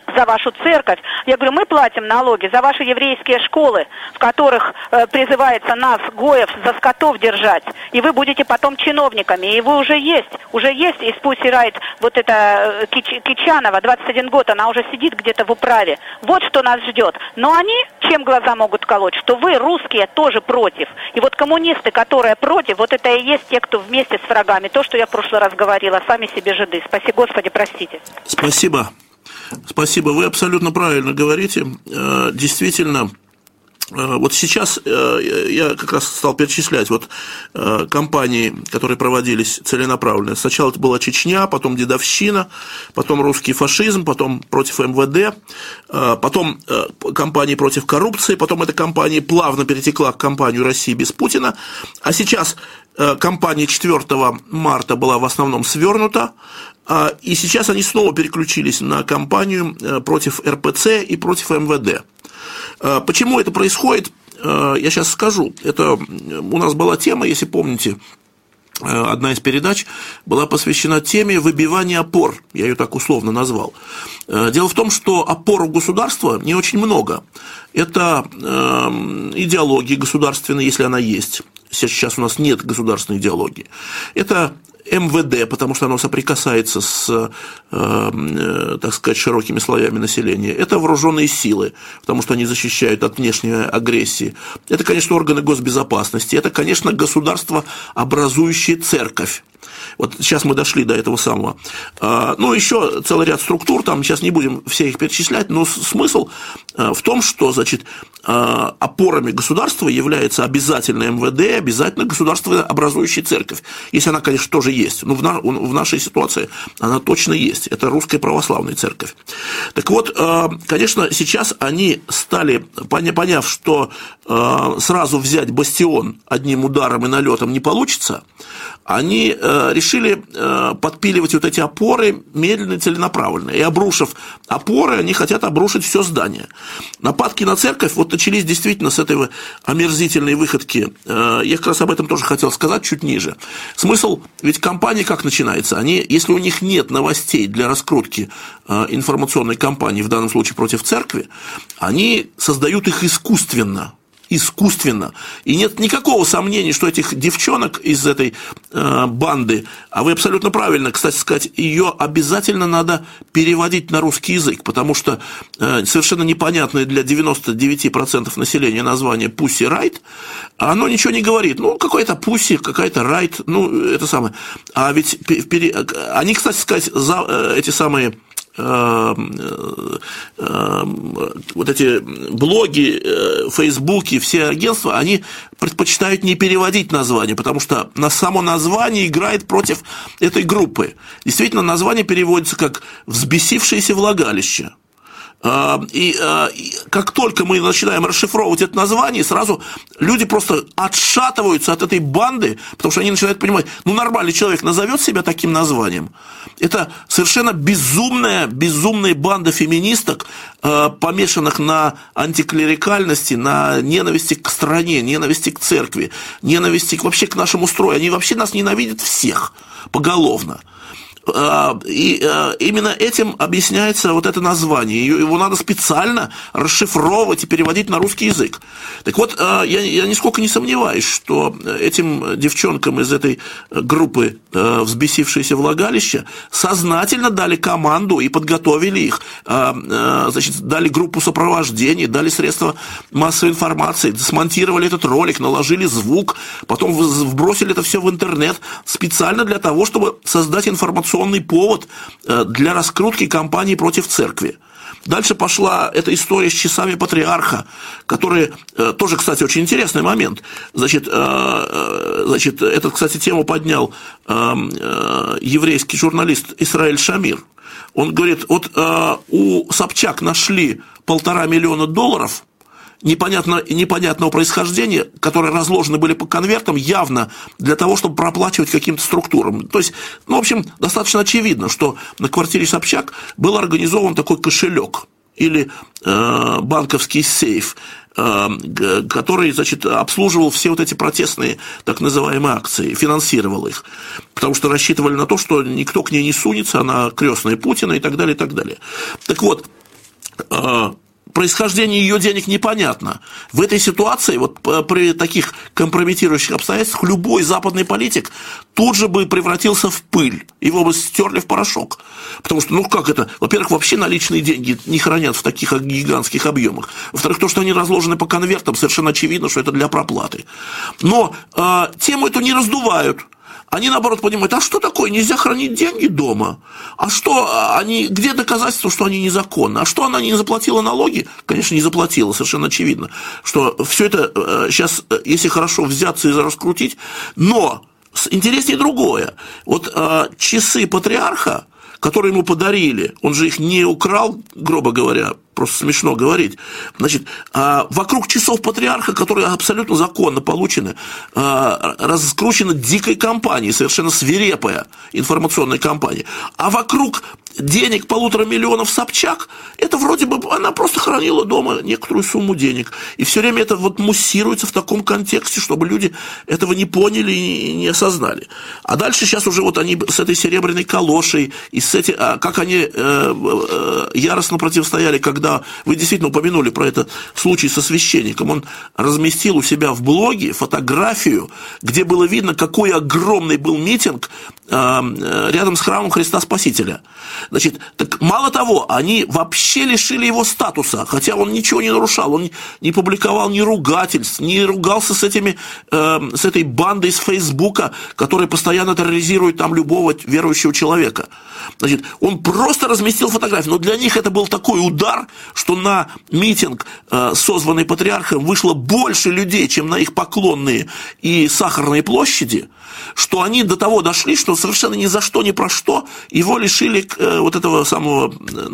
за вашу церковь. Я говорю, мы платим налоги за ваши еврейские школы, в которых призывается нас, гоев, за скотов держать. И вы будете потом чиновниками. И вы уже есть из Pussy Riot, вот эта Кичанова, 21 год, она уже сидит где-то в управе. Вот что нас ждет. Но они, чем глаза могут колоть, что вы, русские, тоже против. И вот коммунисты, которые против, вот это и есть те, кто вместе с врагами. То, что я в прошлый раз говорила, сами себе жиды. Спаси Господи, простите. Спасибо. Спасибо, вы абсолютно правильно говорите. Действительно, вот сейчас я как раз стал перечислять вот кампании, которые проводились целенаправленно. Сначала это была Чечня, потом дедовщина, потом русский фашизм, потом против МВД, потом кампании против коррупции, потом эта кампания плавно перетекла к кампанию «России без Путина», а сейчас кампания 4 марта была в основном свернута, и сейчас они снова переключились на кампанию против РПЦ и против МВД. Почему это происходит, я сейчас скажу. Это у нас была тема, если помните, одна из передач была посвящена теме выбивания опор, я ее так условно назвал. Дело в том, что опор у государства не очень много. Это идеология государственная, если она есть. Сейчас у нас нет государственной идеологии. Это МВД, потому что оно соприкасается с, так сказать, широкими слоями населения. Это вооруженные силы, потому что они защищают от внешней агрессии. Это, конечно, органы госбезопасности. Это, конечно, государствообразующая церковь. Вот сейчас мы дошли до этого самого. Ну, еще целый ряд структур, там сейчас не будем все их перечислять, но смысл в том, что, значит, опорами государства является обязательно МВД, обязательно государствообразующая церковь. Если она, конечно, тоже есть, но в нашей ситуации она точно есть. Это русская православная церковь. Так вот, конечно, сейчас они стали, поняв, что сразу взять бастион одним ударом и налетом не получится, они решили подпиливать вот эти опоры медленно и целенаправленно. И обрушив опоры, они хотят обрушить все здание. Нападки на церковь вот начались действительно с этой омерзительной выходки. Я как раз об этом тоже хотел сказать чуть ниже. Смысл, ведь кампания как начинается? Они, если у них нет новостей для раскрутки информационной кампании, в данном случае против церкви, они создают их искусственно. И нет никакого сомнения, что этих девчонок из этой банды, а вы абсолютно правильно, кстати сказать, ее обязательно надо переводить на русский язык, потому что совершенно непонятное для 99% населения название Pussy Riot, оно ничего не говорит. Ну, какой-то Pussy, какая-то Riot, ну, это самое. А ведь они, кстати сказать, эти самые вот эти блоги, фейсбуки, все агентства, они предпочитают не переводить название, потому что на само название играет против этой группы. Действительно, название переводится как «взбесившееся влагалище». И как только мы начинаем расшифровывать это название, сразу люди просто отшатываются от этой банды, потому что они начинают понимать, ну, нормальный человек назовет себя таким названием. Это совершенно безумная банда феминисток, помешанных на антиклерикальности, на ненависти к стране, ненависти к церкви, ненависти вообще к нашему строю. Они вообще нас ненавидят всех поголовно. И именно этим объясняется вот это название. Его надо специально расшифровывать и переводить на русский язык. Так вот, я нисколько не сомневаюсь, что этим девчонкам из этой группы «Взбесившееся влагалище» сознательно дали команду и подготовили их, значит, дали группу сопровождения, дали средства массовой информации, смонтировали этот ролик, наложили звук, потом вбросили это все в интернет специально для того, чтобы создать информационный повод для раскрутки кампании против церкви. Дальше пошла эта история с часами патриарха, которые тоже, кстати, очень интересный момент. Значит, эту, кстати, тему поднял еврейский журналист Исраэль Шамир. Он говорит, вот у Собчак нашли $1,5 миллиона непонятного происхождения, которые разложены были по конвертам явно для того, чтобы проплачивать каким-то структурам. То есть, ну, в общем, достаточно очевидно, что на квартире Собчак был организован такой кошелек или банковский сейф, который, значит, обслуживал все вот эти протестные так называемые акции, финансировал их, потому что рассчитывали на то, что никто к ней не сунется, она крестная Путина и так далее, и так далее. Так вот, происхождение ее денег непонятно. В этой ситуации, вот при таких компрометирующих обстоятельствах, любой западный политик тут же бы превратился в пыль, его бы стерли в порошок. Потому что, ну как это, во-первых, вообще наличные деньги не хранят в таких гигантских объемах. Во-вторых, то, что они разложены по конвертам, совершенно очевидно, что это для проплаты. Но тему эту не раздувают. Они, наоборот, понимают, а что такое, нельзя хранить деньги дома? А что, где доказательства, что они незаконны? А что, она не заплатила налоги? Конечно, не заплатила, совершенно очевидно, что все это сейчас, если хорошо взяться и раскрутить, но интереснее другое. Вот часы патриарха, которые ему подарили, он же их не украл, грубо говоря, просто смешно говорить. Значит, вокруг часов патриарха, которые абсолютно законно получены, раскручена дикой кампанией, совершенно свирепая информационная кампания. А вокруг денег 1,5 миллиона Собчак, это вроде бы она просто хранила дома некоторую сумму денег. И все время это вот муссируется в таком контексте, чтобы люди этого не поняли и не осознали. А дальше сейчас уже вот они с этой серебряной калошей, и с этим, как они яростно противостояли, когда вы действительно упомянули про этот случай со священником, он разместил у себя в блоге фотографию, где было видно, какой огромный был митинг рядом с храмом Христа Спасителя. Значит, так мало того, они вообще лишили его статуса, хотя он ничего не нарушал, он не публиковал ни ругательств, не ругался с этой бандой с Фейсбука, которая постоянно терроризирует там любого верующего человека. Значит, он просто разместил фотографию, но для них это был такой удар, что на митинг, созванный патриархом, вышло больше людей, чем на их Поклонные и Сахарные площади, что они до того дошли, что совершенно ни за что, ни про что его лишили вот этого самого,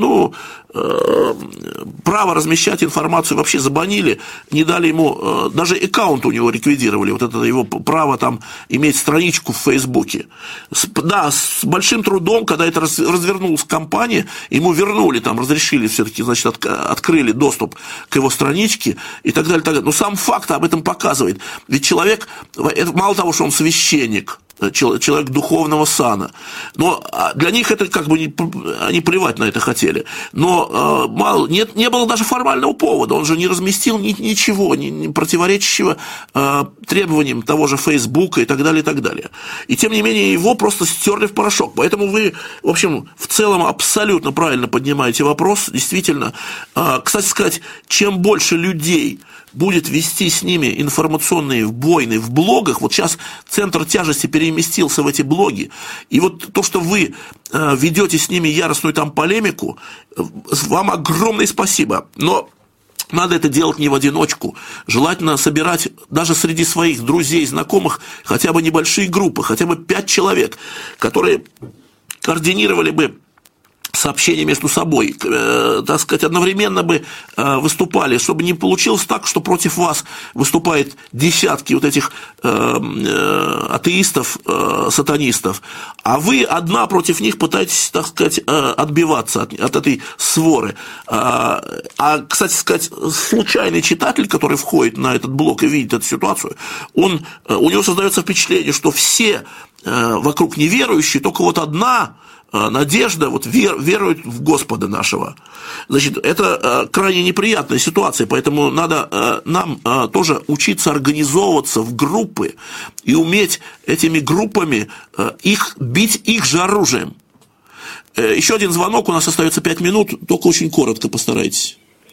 права размещать информацию, вообще забанили, не дали ему, даже аккаунт у него ликвидировали, вот это его право там иметь страничку в Фейсбуке. Да, с большим трудом, когда это развернулась компания, ему вернули, там разрешили все-таки, значит, открыли доступ к его страничке и так далее, так далее. Но сам факт об этом показывает. Ведь человек, это мало того, что он священник, человек духовного сана. Но для них это как бы они плевать на это хотели. Но не было даже формального повода. Он же не разместил ничего, не противоречащего требованиям того же Фейсбука и так далее, и так далее. И тем не менее его просто стерли в порошок. Поэтому вы, в общем, в целом абсолютно правильно поднимаете вопрос. Действительно, кстати сказать, чем больше людей будет вести с ними информационные войны в блогах, вот сейчас центр тяжести переместился в эти блоги, и вот то, что вы ведете с ними яростную там полемику, вам огромное спасибо, но надо это делать не в одиночку, желательно собирать даже среди своих друзей, знакомых хотя бы небольшие группы, хотя бы 5 человек, которые координировали бы сообщения между собой, так сказать, одновременно бы выступали, чтобы не получилось так, что против вас выступают десятки вот этих атеистов, сатанистов, а вы одна против них пытаетесь, так сказать, отбиваться от этой своры. Кстати сказать, случайный читатель, который входит на этот блог и видит эту ситуацию, у него создается впечатление, что все вокруг неверующие, только вот одна надежда, вот верует в Господа нашего. Значит, это крайне неприятная ситуация, поэтому надо нам тоже учиться организовываться в группы и уметь этими группами бить их же оружием. Еще один звонок, у нас остается 5 минут, только очень коротко постарайтесь.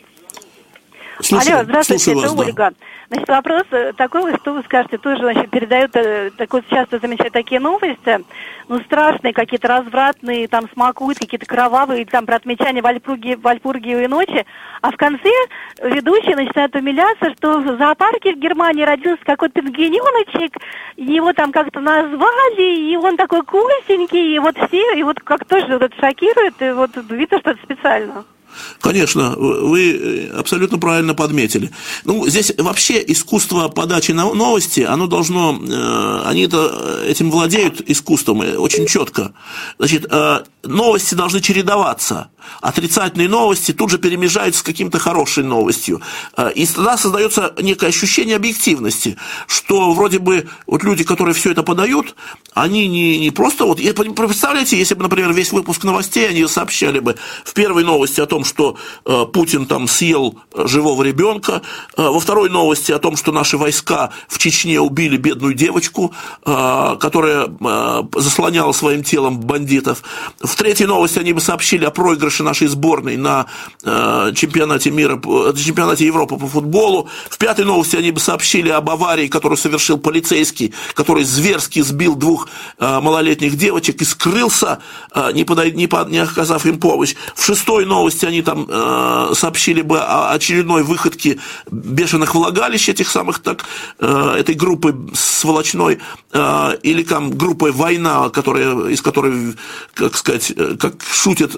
Алло, здравствуйте, это Ольга. Значит, вопрос такой, что вы скажете, тоже, значит, передают, такой часто замечают такие новости, страшные, какие-то развратные, там смакуют, какие-то кровавые, там про отмечание Вальпургиевой ночи, а в конце ведущий начинает умиляться, что в зоопарке в Германии родился какой-то пингвиненочек, его там как-то назвали, и он такой кусенький, и вот все, и вот как тоже вот это шокирует, и вот видно, что это специально. Конечно, вы абсолютно правильно подметили. Здесь вообще искусство подачи новости, оно должно, они этим владеют искусством очень четко. Значит, новости должны чередоваться. Отрицательные новости тут же перемежаются с каким-то хорошей новостью. И тогда создается некое ощущение объективности, что вроде бы вот люди, которые все это подают, они не просто вот... Представляете, если бы, например, весь выпуск новостей, они сообщали бы в первой новости о том, что Путин там съел живого ребенка, во второй новости о том, что наши войска в Чечне убили бедную девочку, которая заслоняла своим телом бандитов. В третьей новости они бы сообщили о проигрыше нашей сборной на чемпионате Европы по футболу. В пятой новости они бы сообщили об аварии, которую совершил полицейский, который зверски сбил 2 малолетних девочек и скрылся, не оказав им помощь. В шестой новости они там сообщили бы о очередной выходке бешеных влагалищ этих самых этой группы сволочной, или там группой «Война», из которой, как шутят,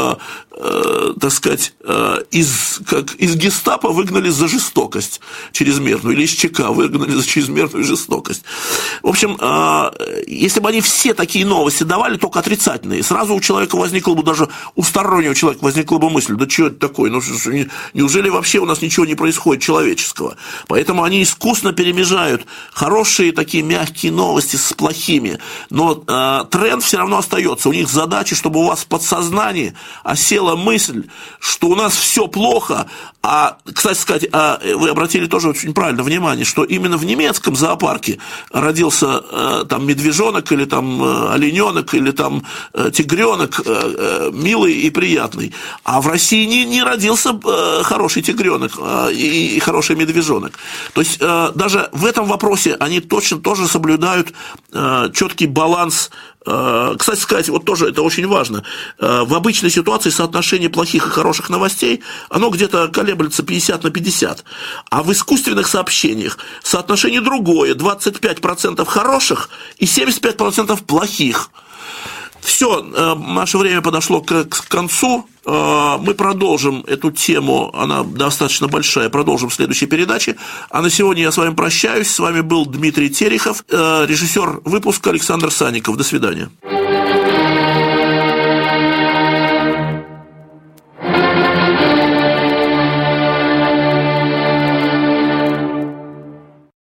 из гестапо выгнали за жестокость чрезмерную, или из ЧК выгнали за чрезмерную жестокость. В общем, если бы они все такие новости давали, только отрицательные, сразу у человека возникла бы, даже у стороннего человека возникла бы мысль: да что это такое, неужели вообще у нас ничего не происходит человеческого? Поэтому они искусно перемежают хорошие такие мягкие новости с плохими, но тренд все равно остается. У них задача, чтобы у вас в подсознании осела мысль, что у нас все плохо. Кстати сказать, вы обратили тоже очень правильно внимание, что именно в немецком зоопарке родился там медвежонок, или там олененок, или там тигренок, милый и приятный. А в России не родился хороший тигренок и хороший медвежонок. То есть даже в этом вопросе они точно тоже соблюдают четкий баланс. Кстати сказать, вот тоже это очень важно. В обычной ситуации соотношение плохих и хороших новостей, оно где-то колеблется 50/50. А в искусственных сообщениях соотношение другое: 25% хороших и 75% плохих. Все, наше время подошло к концу. Мы продолжим эту тему, она достаточно большая, продолжим в следующей передаче. А на сегодня я с вами прощаюсь. С вами был Дмитрий Терехов, режиссер выпуска Александр Санников. До свидания.